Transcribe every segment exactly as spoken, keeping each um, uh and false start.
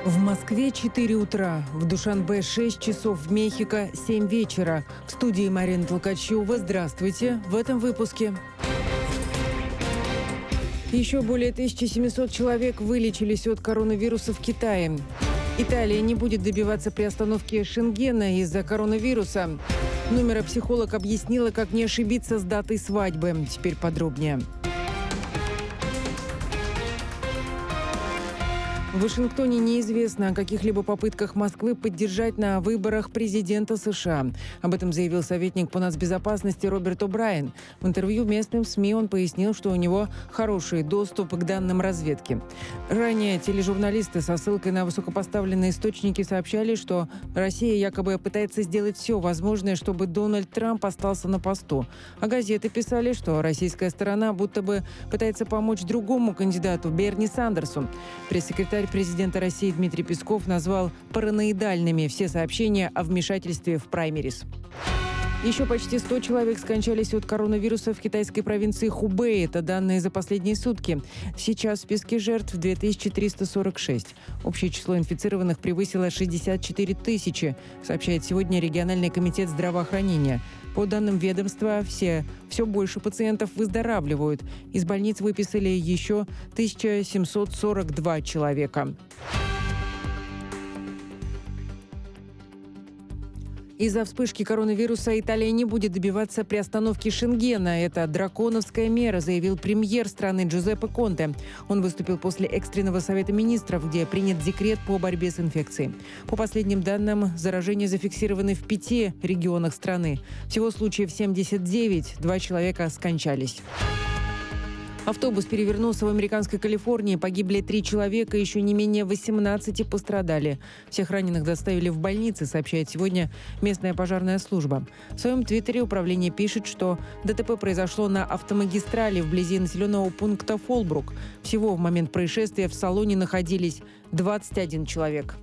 В Москве четыре утра, в Душанбе шесть часов, в Мехико семь вечера. В студии Марина Толкачева. Здравствуйте. В этом выпуске. Еще более тысячи семисот человек вылечились от коронавируса в Китае. Италия не будет добиваться приостановки Шенгена из-за коронавируса. Нумеропсихолог объяснила, как не ошибиться с датой свадьбы. Теперь подробнее. В Вашингтоне неизвестно о каких-либо попытках Москвы поддержать на выборах президента США. Об этом заявил советник по нацбезопасности Роберт О'Брайен. В интервью местным СМИ он пояснил, что у него хороший доступ к данным разведки. Ранее тележурналисты со ссылкой на высокопоставленные источники сообщали, что Россия якобы пытается сделать все возможное, чтобы Дональд Трамп остался на посту. А газеты писали, что российская сторона будто бы пытается помочь другому кандидату Берни Сандерсу. Пресс-секретарь президента России Дмитрий Песков назвал параноидальными все сообщения о вмешательстве в праймерис. Еще почти сто человек скончались от коронавируса в китайской провинции Хубэй. Это данные за последние сутки. Сейчас в списке жертв две тысячи триста сорок шесть. Общее число инфицированных превысило шестьдесят четыре тысячи, сообщает сегодня региональный комитет здравоохранения. По данным ведомства, все, все больше пациентов выздоравливают. Из больниц выписали еще тысяча семьсот сорок два человека. Из-за вспышки коронавируса Италия не будет добиваться приостановки Шенгена. Это драконовская мера, заявил премьер страны Джузеппе Конте. Он выступил после экстренного совета министров, где принят декрет по борьбе с инфекцией. По последним данным, заражения зафиксированы в пяти регионах страны. Всего случаев семьдесят девять, два человека скончались. Автобус перевернулся в американской Калифорнии. Погибли три человека, еще не менее восемнадцати пострадали. Всех раненых доставили в больницы, сообщает сегодня местная пожарная служба. В своем твиттере управление пишет, что ДТП произошло на автомагистрали вблизи населенного пункта Фолбрук. Всего в момент происшествия в салоне находились двадцать один человек.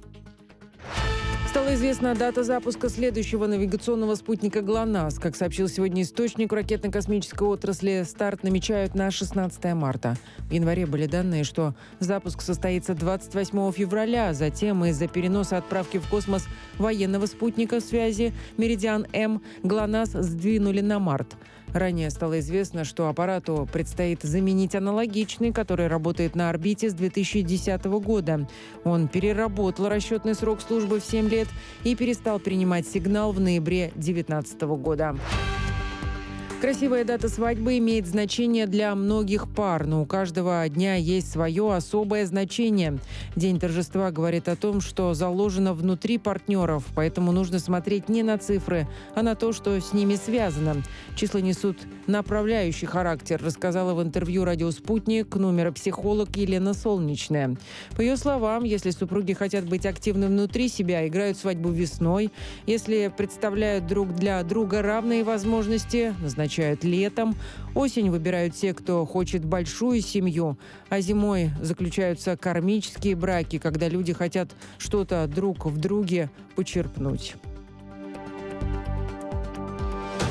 Стала известна дата запуска следующего навигационного спутника ГЛОНАСС. Как сообщил сегодня источник в ракетно-космической отрасли, старт намечают на шестнадцатое марта. В январе были данные, что запуск состоится двадцать восьмого февраля. Затем из-за переноса отправки в космос военного спутника связи «Меридиан-М» ГЛОНАСС сдвинули на март. Ранее стало известно, что аппарату предстоит заменить аналогичный, который работает на орбите с две тысячи десятого года. Он переработал расчетный срок службы в семь лет и перестал принимать сигнал в ноябре две тысячи девятнадцатого года. Красивая дата свадьбы имеет значение для многих пар, но у каждого дня есть свое особое значение. День торжества говорит о том, что заложено внутри партнеров, поэтому нужно смотреть не на цифры, а на то, что с ними связано. Числа несут направляющий характер, рассказала в интервью «Радио Спутник» нумеропсихолог Елена Солнечная. По ее словам, если супруги хотят быть активны внутри себя, играют свадьбу весной. Если представляют друг для друга равные возможности, назначают летом. Осень выбирают те, кто хочет большую семью. А зимой заключаются кармические браки, когда люди хотят что-то друг в друге почерпнуть.